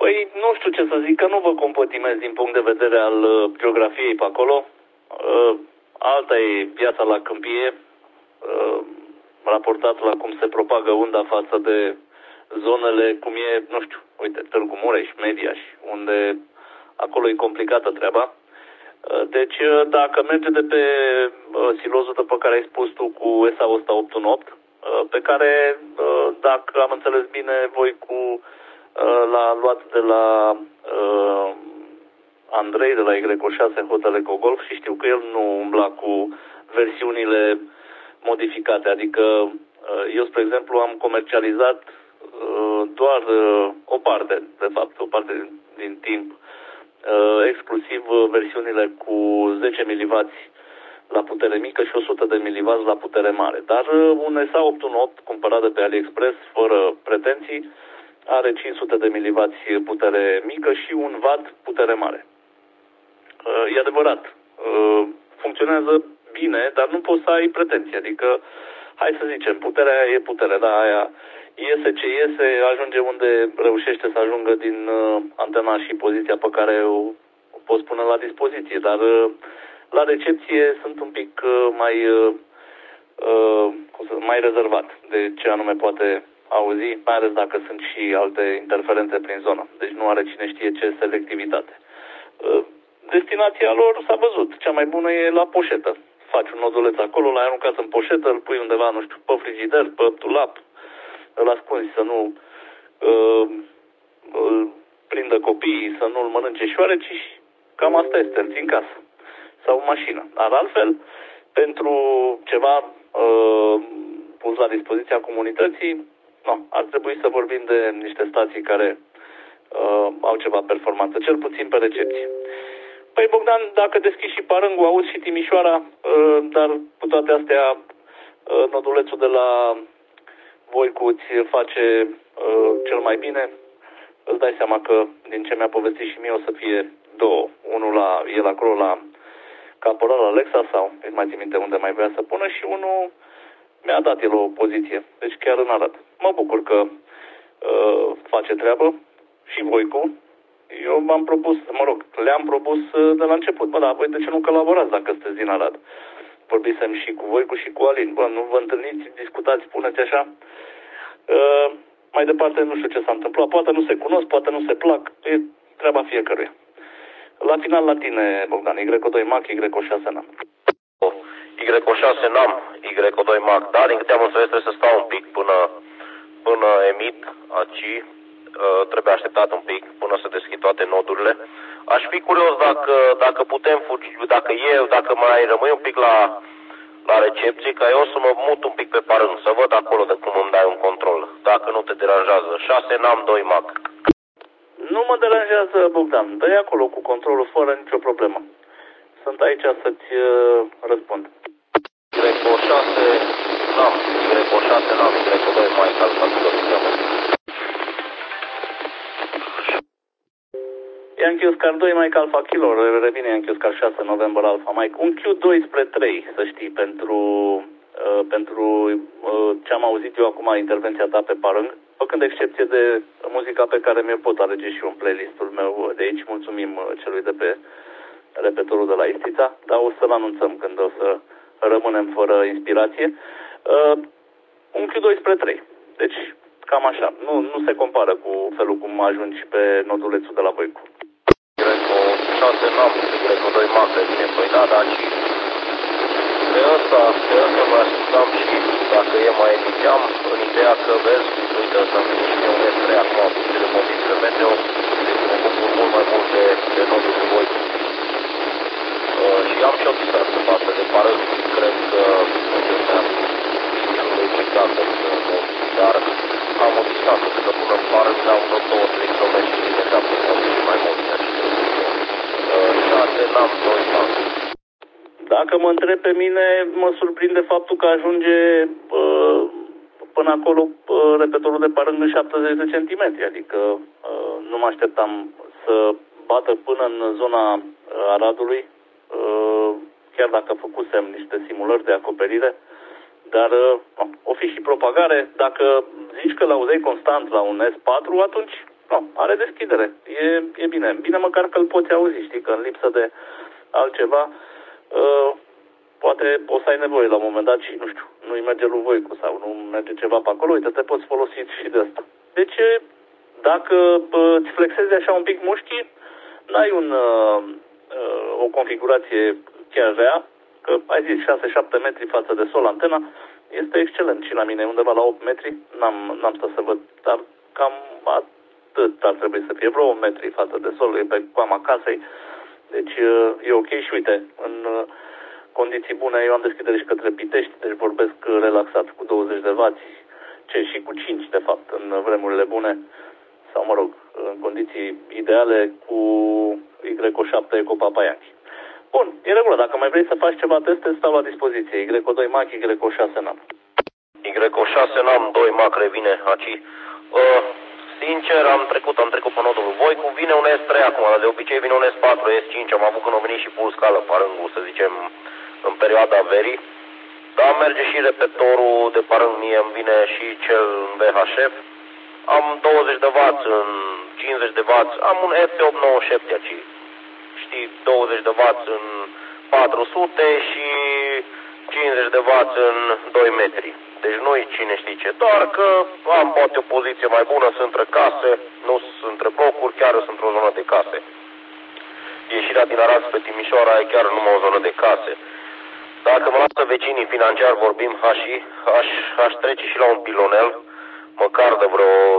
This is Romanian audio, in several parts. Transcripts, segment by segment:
Păi nu știu ce să zic, că nu vă compătimez din punct de vedere al geografiei pe acolo. Alta e viața la câmpie, raportat la cum se propagă unda față de zonele cum e, nu știu, uite, Târgu Mureș, Mediaș, unde acolo e complicată treaba. Deci, dacă merge de pe silozul pe care ai spus tu cu ESA 118, pe care, dacă am înțeles bine, voi l-a luat de la Andrei, de la Y6 Hotel Ecogolf, și știu că el nu umbla cu versiunile modificate. Adică, eu, spre exemplu, am comercializat doar o parte, de fapt, o parte din timp, exclusiv versiunile cu 10 mW la putere mică și 100 de mW la putere mare. Dar un ESA 818 cumpărat de pe AliExpress, fără pretenții, are 500 de mW putere mică și 1 W putere mare. E adevărat, funcționează bine, dar nu poți să ai pretenții. Adică, hai să zicem, puterea e putere, da, aia iese ce iese, ajunge unde reușește să ajungă din antena și poziția pe care o poți pune la dispoziție. Dar la recepție sunt un pic mai rezervat de ce anume poate auzi, mai ales dacă sunt și alte interferențe prin zonă. Deci nu are cine știe ce selectivitate. Destinația lor s-a văzut. Cea mai bună e la poșetă. Faci un noduleț acolo, l-ai aruncat în poșetă, îl pui undeva, nu știu, pe frigider, pe dulap, îl ascunzi să nu îl prindă copiii, să nu îl mănânce șoareci, și cam asta este, îl ții în casă. Sau în mașină. Dar altfel, pentru ceva pus la dispoziția comunității, nu, ar trebui să vorbim de niște stații care au ceva performanță, cel puțin pe recepție. Păi, Bogdan, dacă deschizi și Parângul, auzi și Timișoara, dar cu toate astea, nodulețul de la Voicu îți face cel mai bine. Îți dai seama că, din ce mi-a povestit și mie, o să fie două. Unul la el acolo la Caporal Alexa, sau nu mai țin minte unde mai vrea să pună, și unul mi-a dat el o poziție. Deci chiar în Arad. Mă bucur că face treabă și Voicu. Eu m-am propus, le-am propus de la început. Bă, da, voi de ce nu colaborați dacă sunteți din Arad? Vorbisem și cu Voicu și cu Alin. Bă, nu vă întâlniți, discutați, spuneți așa. Mai departe nu știu ce s-a întâmplat. Poate nu se cunosc, poate nu se plac. E treaba fiecăruia. La final la tine, Bogdan, Y2 Mac, Y6 NAM. Y6 NAM, Y2 Mac. Da, din câte am înțeles, trebuie să stau un pic până emit aici. Trebuie așteptat un pic până să deschid toate nodurile. Aș fi curios dacă putem fugi, dacă mai rămâi un pic la recepție, ca eu să mă mut un pic pe Parâng, să văd acolo de cum îmi dai un control, dacă nu te deranjează. 6 NAM 2 Mac. Nu mă deranjează, Bogdan. Dă-i acolo cu controlul fără nicio problemă. Sunt aici să-ți răspund. Y6 NAM, Y6 NAM, Y2 Mac, Yankee Oscar 2, Mike Alpha Kilo, revine Yankee Oscar 6, November Alpha Mike. Un Q2 spre 3, să știi, pentru ce am auzit eu acum, intervenția ta pe Parâng, făcând excepție de muzica pe care mi-o pot alege și eu în playlistul meu de aici. Mulțumim celui de pe repetorul de la Istița, dar o să-l anunțăm când o să rămânem fără inspirație. Un Q2 spre 3, deci cam așa, nu se compară cu felul cum ajungi pe nodulețul de la Voicu. Y6 NAM, Y2 Mac, bine, păi da, dar și de ăsta mă așteptam și dacă e mai emiteam, în ideea că vezi, uite, să nu știu un S3 acum, de condițiile meteo, mă bucur mult mai mult de nodul de Voicu. Și am și o distanță față de Parâng, cred că nu e exact dar am o distanță, că până în Parâng dau tot 2-3 km și de dreaptă, mai mult, n-am 2 Mac. Dacă mă întreb pe mine, mă surprinde faptul că ajunge până acolo repetorul de Parâng în 70 de centimetri. Adică nu mă așteptam să bată până în zona Aradului, chiar dacă făcusem niște simulări de acoperire. Dar o fi și propagare. Dacă zici că l-auzeai constant la un S4, atunci no, are deschidere. E bine. Bine măcar că îl poți auzi, știi, că în lipsă de altceva, poate o să ai nevoie la un moment dat și, nu știu, nu-i merge lui Voicu sau nu merge ceva pe acolo, uite, te poți folosi și de asta. Deci, dacă îți flexezi așa un pic mușchii, n-ai o configurație chiar rea, că ai zis 6-7 metri față de sol antena, este excelent și la mine, undeva la 8 metri, n-am stat să văd, dar cam atât ar trebui să fie, vreo 8 metri față de sol, e pe coama casei, deci e ok și uite, în condiții bune, eu am deschidere și către Pitești, deci vorbesc relaxat cu 20 de W, și cu 5 de fapt, în vremurile bune, sau mă rog, în condiții ideale cu Y7 Eco Papa Yankee. Bun, e regulă, dacă mai vrei să faci ceva teste, stau la dispoziție. Y2 Mac, Y6 NAM. Y6 NAM, 2 Mac revine aici. Sincer, am trecut pe nodul Voicu, vine un S3 acum, dar de obicei vine un S4, S5, am avut când a venit și pulscală parângul, să zicem, în perioada verii. Dar merge și repetorul de parâng, mie îmi vine și cel în VHF. Am 20 de W în 50 de W, am un FC897 aici. Știi, 20 de W în 400 și 50 de W în 2 metri. Deci nu-i cine știe ce, doar că am poate o poziție mai bună, sunt între case, nu sunt între blocuri, chiar sunt într-o zonă de case. Ieșirea din Arad spre Timișoara e chiar numai o zonă de case. Dacă mă lasă vecinii financiar vorbim, aș trece și la un pilonel, măcar de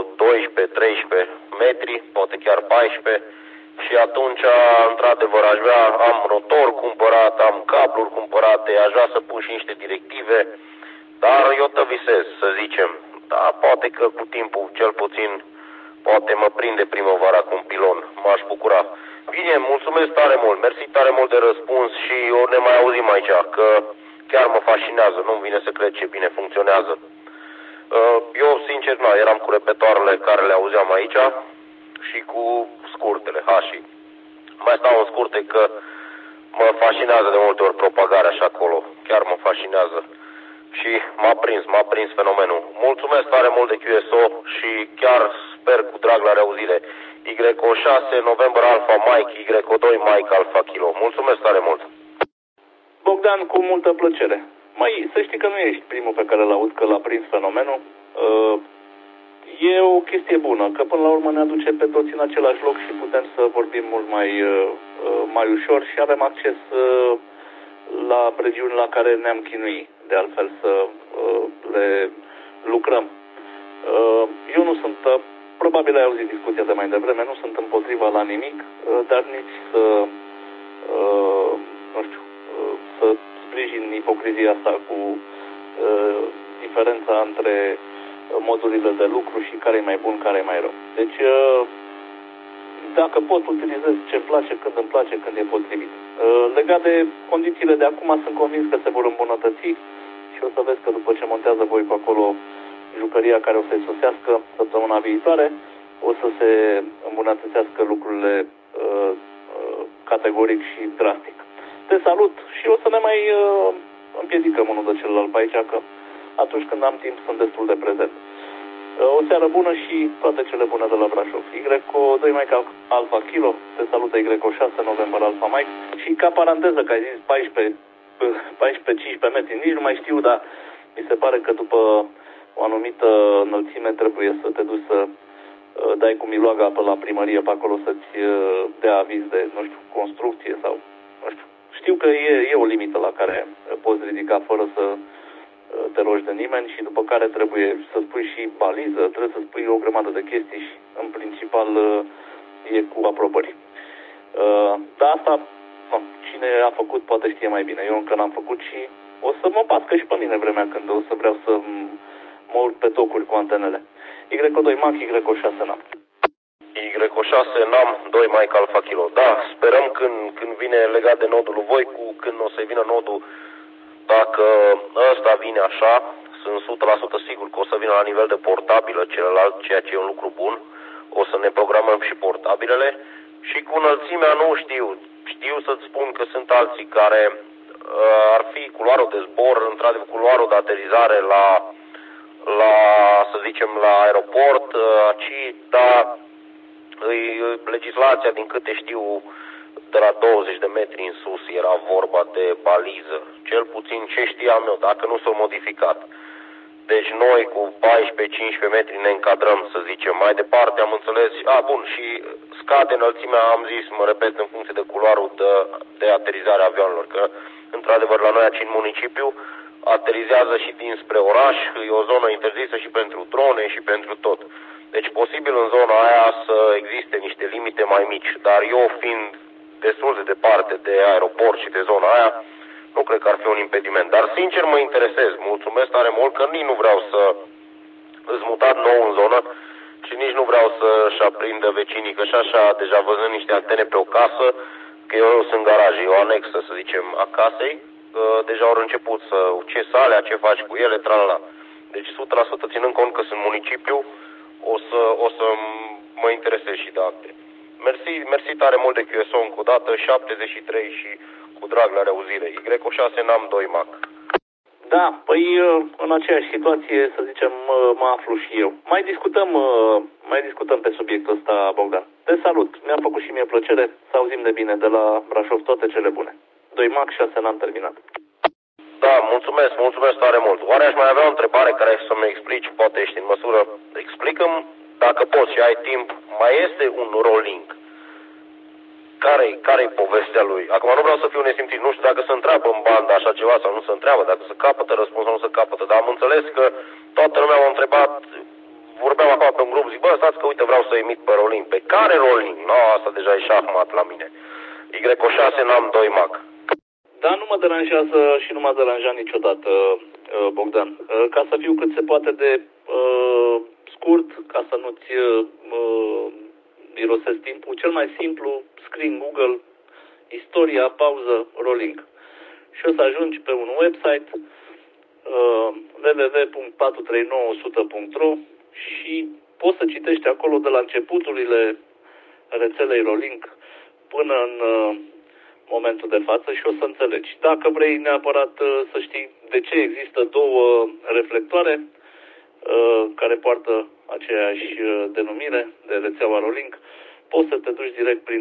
vreo 12-13 metri, poate chiar 14, și atunci, într-adevăr, am rotor cumpărat, am cabluri cumpărate, aș vrea să pun și niște directive, dar eu te visez, să zicem. Da, poate că cu timpul, cel puțin, poate mă prinde primăvara cu un pilon, m-aș bucura. Bine, mulțumesc tare mult, mersi tare mult de răspuns și ori ne mai auzim aici, că chiar mă fascinează, nu-mi vine să cred ce bine funcționează. Eu, sincer, eram cu repetoarele care le auzeam aici și cu scurtele, hașii. Mai stau în scurte că mă fascinează de multe ori propagarea și acolo, chiar mă fascinează. Și m-a prins fenomenul. Mulțumesc tare mult de QSO și chiar sper cu drag la reauzire. Y6 November Alpha Mike, Y2 Mike Alpha Kilo. Mulțumesc tare mult. Bogdan, cu multă plăcere. Mai, să știi că nu ești primul pe care l-aud că l-a prins fenomenul. E o chestie bună, că până la urmă ne aduce pe toți în același loc și putem să vorbim mult mai ușor și avem acces la regiuni la care ne-am chinuit, de altfel să le lucrăm. Eu nu sunt, probabil ai auzit discuția de mai devreme, nu sunt împotriva la nimic, dar nici să, nu știu, să sprijin ipocrizia asta cu diferența între modurile de lucru și care e mai bun, care e mai rău. Deci, dacă pot, utilizez ce-mi place, când îmi place, când e potrivit. Legat de condițiile de acum, sunt convins că se vor îmbunătăți și o să vezi că după ce montează voi pe acolo jucăria care o să-i sosească săptămâna viitoare, o să se îmbunătățească lucrurile categoric și drastic. Te salut și o să ne mai împiedicăm unul de celălalt pe aici, că atunci când am timp sunt destul de prezent. O seară bună și toate cele bune de la Brașov. Y2 Mike Alpha Kilo, te salută Y6 November Alpha Mike. Și ca paranteză, că ai zis 14-15 metri, nici nu mai știu, dar mi se pare că după o anumită înălțime trebuie să te duci să dai cu miloaga apă la primărie pe acolo să-ți dea aviz de, nu știu, construcție sau, nu știu. Știu că e o limită la care poți ridica fără să te rogi de nimeni și după care trebuie să spui și baliză, trebuie să spui o grămadă de chestii și în principal e cu aprobări. Dar asta, cine a făcut poate știe mai bine. Eu încă n-am făcut și o să mă pască și pe mine vremea când o să vreau să mă urc pe tocuri cu antenele. Y2 Mac, Y6 NAM. Y6 NAM, 2 Mike Alpha Kilo. Da, sperăm când vine legat de nodul lui Voicu, când o să vină nodul. Dacă ăsta vine așa, sunt 100% sigur că o să vină la nivel de portabilă celălalt, ceea ce e un lucru bun. O să ne programăm și portabilele. Și cu înălțimea nu știu. Știu să-ți spun că sunt alții care ar fi culoarul de zbor, într-adevăr culoarul de aterizare la să zicem, la aeroport, dar legislația, din câte știu, de la 20 de metri în sus era vorba de baliză. Cel puțin ce știam eu, dacă nu s-a modificat. Deci noi cu 14-15 metri ne încadrăm, să zicem. Mai departe am înțeles, bun, și scade înălțimea, am zis, mă repet, în funcție de culoarul de aterizare a avionilor, că într-adevăr la noi aici în municipiu aterizează și dinspre oraș, e o zonă interzisă și pentru drone și pentru tot. Deci posibil în zona aia să existe niște limite mai mici, dar eu fiind destul de departe de aeroport și de zona aia, nu cred că ar fi un impediment. Dar sincer mă interesez, mulțumesc tare mult că nici nu vreau să îți mutat nou în zonă și nici nu vreau să-și aprindă vecinii, că și așa, deja văzând niște antene pe o casă, că eu sunt garaj, e o anexă, să zicem, a casei, deja au început ce sale, ce faci cu ele, tralala. Deci 100% ținând cont că sunt municipiu, o să mă interesez și de acte. Mersi tare mult de QSO încă o dată, 73 și cu drag la reauzire. Y6 NAM 2 MAC. Da, păi în aceeași situație, să zicem, mă aflu și eu. Mai discutăm pe subiectul ăsta, Bogdan. Te salut, mi-a făcut și mie plăcere să auzim de bine de la Brașov, toate cele bune. 2 MAC, 6 NAM terminat. Da, mulțumesc tare mult. Oare aș mai avea o întrebare care să-mi explici, poate ești în măsură, explică-mi, dacă poți și ai timp, mai este un rolling. Care-i povestea lui? Acum nu vreau să fiu nesimțit, nu știu dacă se întreabă în bandă așa ceva sau nu se întreabă, dacă se capătă răspuns sau nu se capătă, dar am înțeles că toată lumea m-a întrebat, vorbeam acum pe un grup, zic, stați că uite vreau să emit pe rolling. Pe care rolling? No, asta deja e șahmat la mine. Y6 NAM 2 MAC. Da, nu mă deranjează și nu m-a deranjat niciodată, Bogdan. Ca să fiu cât se poate de scurt, ca să nu-ți irosesc timpul, cel mai simplu, scrii în Google istoria, pauză, rolling. Și o să ajungi pe un website www.439100.ro și poți să citești acolo de la începuturile rețelei rolling până în momentul de față și o să înțelegi. Dacă vrei neapărat să știi de ce există două reflectoare care poartă aceeași denumire de rețeaua rolling, poți să te duci direct prin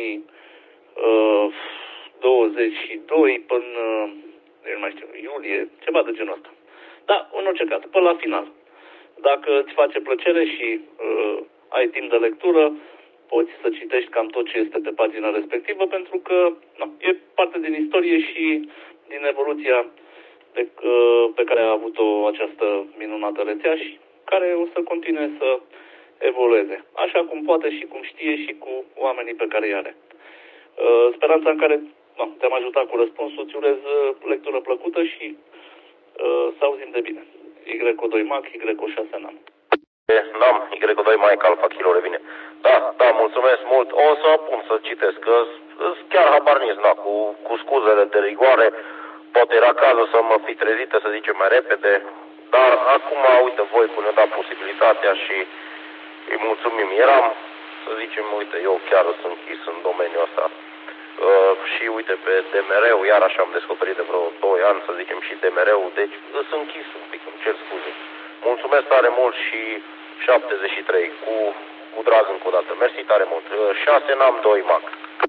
2022 până, nu mai știu, iulie, ceva de genul ăsta. Da, în orice caz, până la final. Dacă îți face plăcere și ai timp de lectură, poți să citești cam tot ce este pe pagina respectivă, pentru că e parte din istorie și din evoluția pe care a avut-o această minunată rețea și care o să continue să evolueze. Așa cum poate și cum știe și cu oamenii pe care îi are. Speranța în care te-am ajutat cu răspunsul, îți urez lectură plăcută și să auzim de bine. Y2 MAC, Y6 NAM. NAM, Y2 MAC Alpha Kilo revine. Da, mulțumesc mult. O să apun să citesc, că chiar habarnic, cu scuzele de rigoare, poate era cazul să mă fi trezită, să zicem, mai repede, dar acum, uite, voi ne-a dat posibilitatea și îi mulțumim. Eram, să zicem, uite, eu chiar sunt închis în domeniul ăsta. Și uite, pe DMR-ul, iar așa am descoperit de vreo 2 ani, să zicem, și DMR-ul, deci sunt închis un pic, îmi cer scuze. Mulțumesc tare mult și 73, cu drag încă o dată. Mersi tare mult. 6 NAM 2 MAC.